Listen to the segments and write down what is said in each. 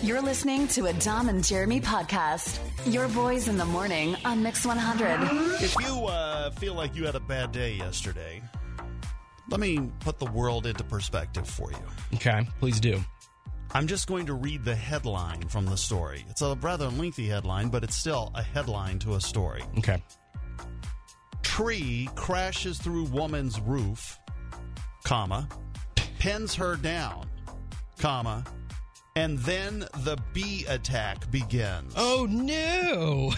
You're listening to a Dom and Jeremy podcast. Your boys in the morning on Mix 100. If you feel like you had a bad day yesterday, let me put the world into perspective for you. Okay, please do. I'm just going to read the headline from the story. It's a rather lengthy headline, but it's still a headline to a story. Okay. Tree crashes through woman's roof, comma, pins her down, comma, and then the bee attack begins. Oh, no.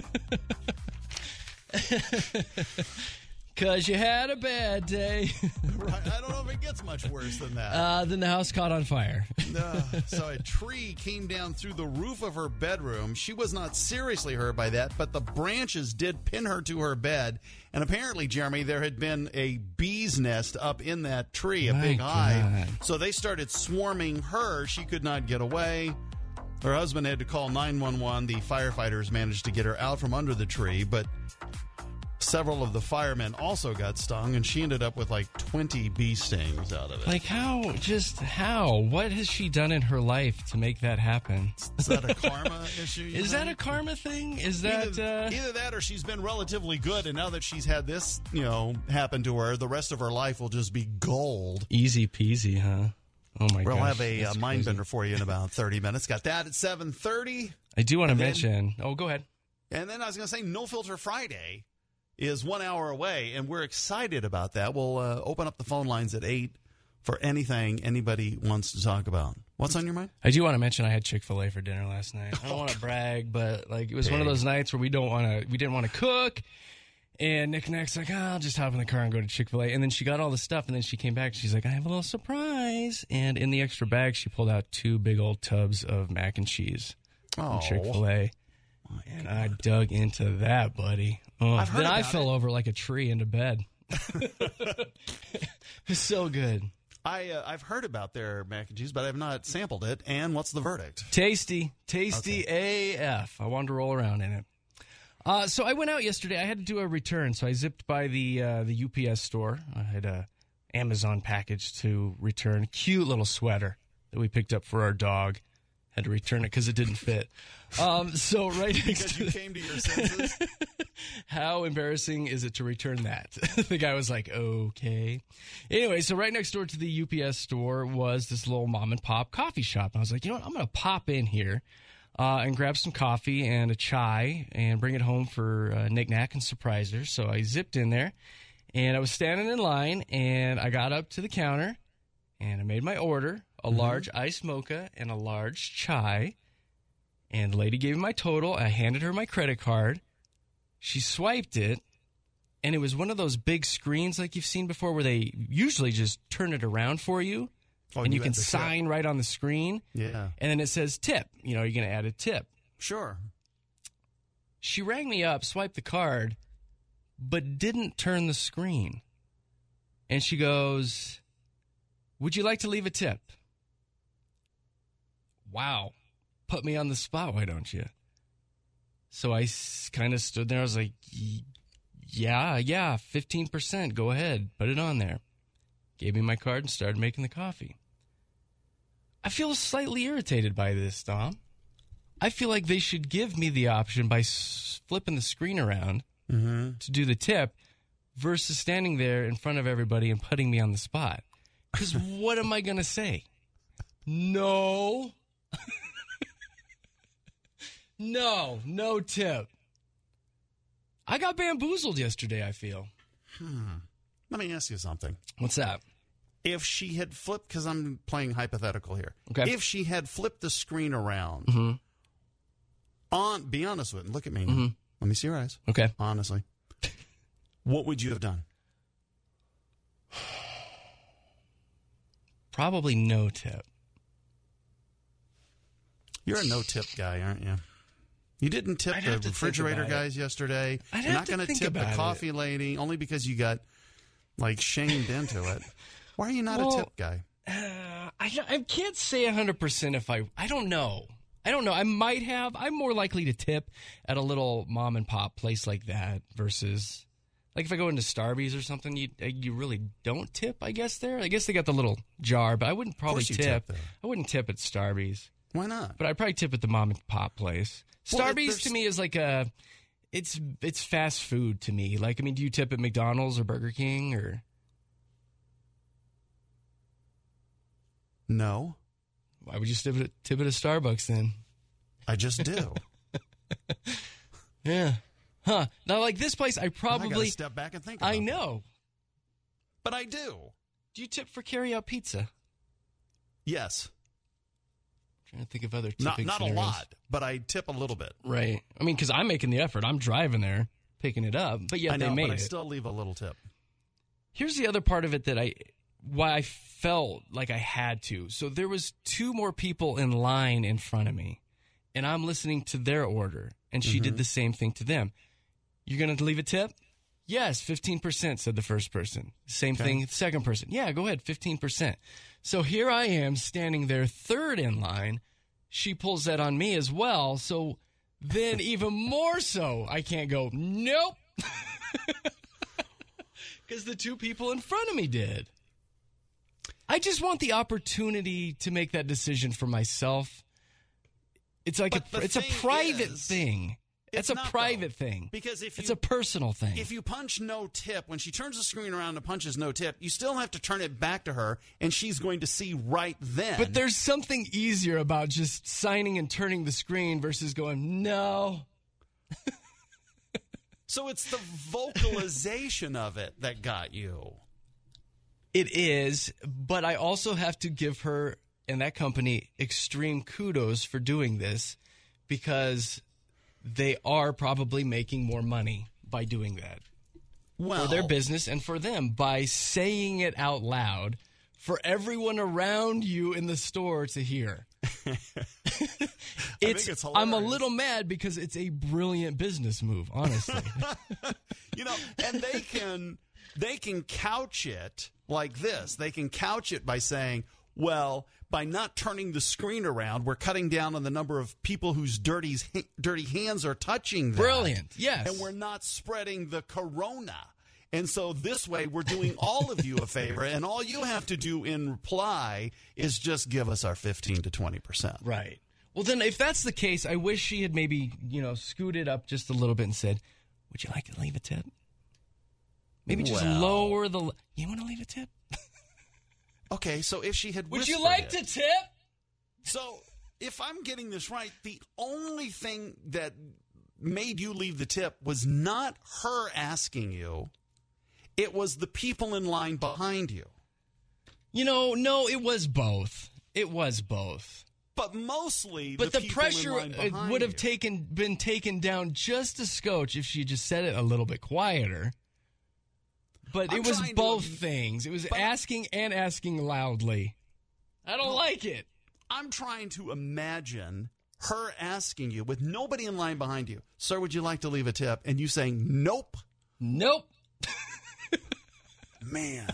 Because you had a bad day. Right. I don't know if it gets much worse than that. Then the house caught on fire. So a tree came down through the roof of her bedroom. She was not seriously hurt by that, but the branches did pin her to her bed. And apparently, Jeremy, there had been a bee's nest up in that tree, a big hive. So they started swarming her. She could not get away. Her husband had to call 911. The firefighters managed to get her out from under the tree, but several of the firemen also got stung, and she ended up with like 20 bee stings out of it. Like how? What has she done in her life to make that happen? Is that a karma issue? Is that a karma thing? Is that either that or she's been relatively good, and now that she's had this, happen to her, the rest of her life will just be gold. Easy peasy, huh? Oh my gosh. We'll have a mind bender for you in about 30 minutes. Got that at 7:30. I do want to mention. Oh, go ahead. And then I was going to say No Filter Friday is 1 hour away, and we're excited about that. We'll open up the phone lines at 8 for anything anybody wants to talk about. What's on your mind? I do want to mention I had Chick-fil-A for dinner last night. I don't want to brag, but it was one of those nights where we didn't want to cook. And Nick Nack's like, I'll just hop in the car and go to Chick-fil-A. And then she got all the stuff, and then she came back. She's like, I have a little surprise. And in the extra bag, she pulled out 2 big old tubs of mac and cheese from Chick-fil-A. And I dug into that, buddy. Then I fell over like a tree into bed. It's so good. I've heard about their mac and cheese, but I have not sampled it. And what's the verdict? Tasty AF. I wanted to roll around in it. So I went out yesterday. I had to do a return, so I zipped by the UPS store. I had a Amazon package to return. Cute little sweater that we picked up for our dog. Had to return it because it didn't fit. So right next because you came to your senses. How embarrassing is it to return that? The guy was like, okay. Anyway, so right next door to the UPS store was this little mom and pop coffee shop. And I was like, you know what? I'm going to pop in here and grab some coffee and a chai and bring it home for Nick Nack and surprise her. So I zipped in there, and I was standing in line, and I got up to the counter, and I made my order. A large iced mocha and a large chai. And the lady gave me my total. I handed her my credit card. She swiped it, and it was one of those big screens like you've seen before where they usually just turn it around for you, and you can sign right on the screen. Yeah. And then it says tip. You're going to add a tip. Sure. She rang me up, swiped the card, but didn't turn the screen. And she goes, would you like to leave a tip? Wow. Put me on the spot, why don't you? So I kind of stood there. I was like, yeah, 15%. Go ahead. Put it on there. Gave me my card and started making the coffee. I feel slightly irritated by this, Dom. I feel like they should give me the option by flipping the screen around to do the tip versus standing there in front of everybody and putting me on the spot. Because what am I going to say? No. No tip. I got bamboozled yesterday, I feel. Let me ask you something. What's that? If she had flipped, because I'm playing hypothetical here. Okay. If she had flipped the screen around, be honest with me. Look at me now. Let me see your eyes. Okay. Honestly. What would you have done? Probably no tip. You're a no-tip guy, aren't you? You didn't tip the refrigerator guys yesterday. You're not going to tip the coffee lady only because you got, shamed into it. Why are you not a tip guy? I can't say 100% if I don't know. I might have. I'm more likely to tip at a little mom and pop place like that versus if I go into Starbucks or something, you really don't tip, I guess, there. I guess they got the little jar, but I wouldn't probably tip. I wouldn't tip at Starbucks. Why not? But I'd probably tip at the mom and pop place. Well, Starbucks to me is like it's fast food to me. Like, I mean, do you tip at McDonald's or Burger King or? No. Why would you tip at a Starbucks then? I just do. Yeah. Huh. Now, like this place, I probably... I gotta step back and think about I know. But I do. Do you tip for carry-out pizza? Yes. I'm trying to think of other tipping Not a scenarios. lot, but I tip a little bit. Right. I mean, because I'm making the effort. I'm driving there, picking it up, but yet I know, they made but I it. still leave a little tip. Here's the other part of it why I felt like I had to. So there was 2 more people in line in front of me, and I'm listening to their order, and she did the same thing to them. You're going to leave a tip? Yes, 15%, said the first person. Same thing, the second person. Yeah, go ahead, 15%. So here I am standing there third in line. She pulls that on me as well. So then even more so, I can't go, nope. Because the 2 people in front of me did. I just want the opportunity to make that decision for myself. It's like it's a private thing. It's a private thing. Because it's a personal thing. If you punch no tip, when she turns the screen around and punches no tip, you still have to turn it back to her, and she's going to see right then. But there's something easier about just signing and turning the screen versus going, no. So it's the vocalization of it that got you. It is, but I also have to give her and that company extreme kudos for doing this because they are probably making more money by doing that. Well, for their business and for them by saying it out loud for everyone around you in the store to hear. It's I'm a little mad because it's a brilliant business move, honestly. And they can couch it like this. They can couch it by saying, well, by not turning the screen around, we're cutting down on the number of people whose dirty hands are touching that. Brilliant, yes. And we're not spreading the corona. And so this way, we're doing all of you a favor, and all you have to do in reply is just give us our 15 to 20%. Right. Well, then, if that's the case, I wish she had maybe, scooted up just a little bit and said, would you like to leave a tip? Maybe just lower the... You want to leave a tip? Okay, so if she had Would you like to tip? So, if I'm getting this right, the only thing that made you leave the tip was not her asking you. It was the people in line behind you. No, it was both. It was both. But mostly the people pressure in line behind would have you. been taken down just a scotch if she just said it a little bit quieter. But it was both things. It was asking and asking loudly. I don't like it. I'm trying to imagine her asking you with nobody in line behind you, sir, would you like to leave a tip? And you saying, nope. Nope. Man.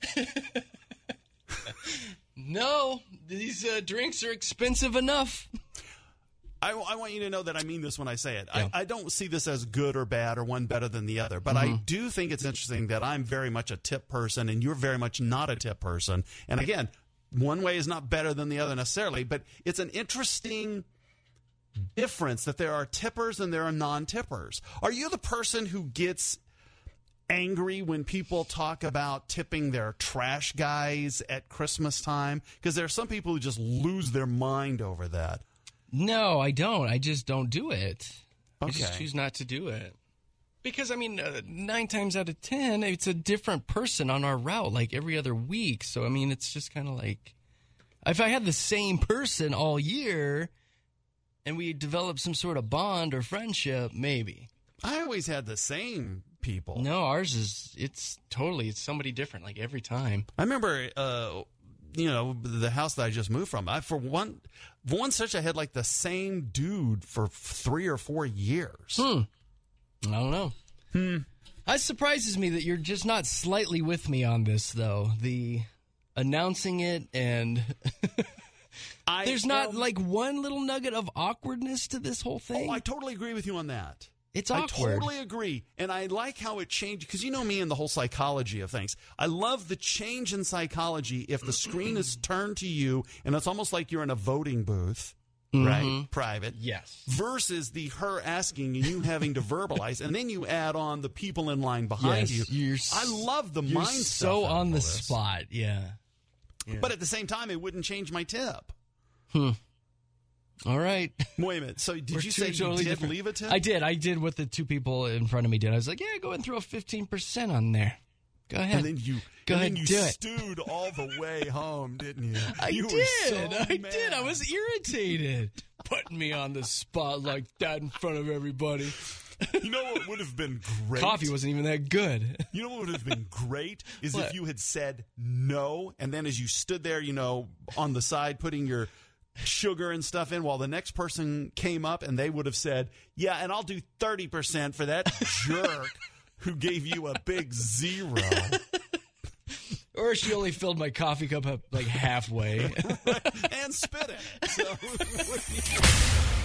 No, these drinks are expensive enough. I want you to know that I mean this when I say it. Yeah. I don't see this as good or bad or one better than the other, but I do think it's interesting that I'm very much a tip person and you're very much not a tip person. And again, one way is not better than the other necessarily, but it's an interesting difference that there are tippers and there are non-tippers. Are you the person who gets angry when people talk about tipping their trash guys at Christmas time? Because there are some people who just lose their mind over that. No, I don't. I just don't do it. Okay. I just choose not to do it. Because, 9 times out of 10, it's a different person on our route, like every other week. So, it's just kind of like, if I had the same person all year and we developed some sort of bond or friendship, maybe. I always had the same people. No, ours is, it's somebody different, like every time. I remember, the house that I just moved from. For one stretch, I had like the same dude for 3 or 4 years. I don't know. It surprises me that you're just not slightly with me on this, though. The announcing it and there's not like one little nugget of awkwardness to this whole thing. Oh, I totally agree with you on that. It's awkward. I totally agree. And I like how it changed, because you know me and the whole psychology of things. I love the change in psychology if the screen is turned to you and it's almost like you're in a voting booth. right? Private. Yes. Versus her asking and you having to verbalize, and then you add on the people in line behind you. I love the mind stuff. So on the spot, yeah. But at the same time, it wouldn't change my tip. All right. Wait a minute. So did you say you did leave a tip? I did. I did what the two people in front of me did. I was like, yeah, go ahead and throw 15% on there. Go ahead. And then you stewed all the way home, didn't you? I did. I was irritated. Putting me on the spot like that in front of everybody. You know what would have been great? Coffee wasn't even that good. You know what would have been great is if you had said no, and then as you stood there, on the side putting your sugar and stuff in, while the next person came up and they would have said, yeah, and I'll do 30% for that jerk who gave you a big 0. Or she only filled my coffee cup up like halfway. And spit it. So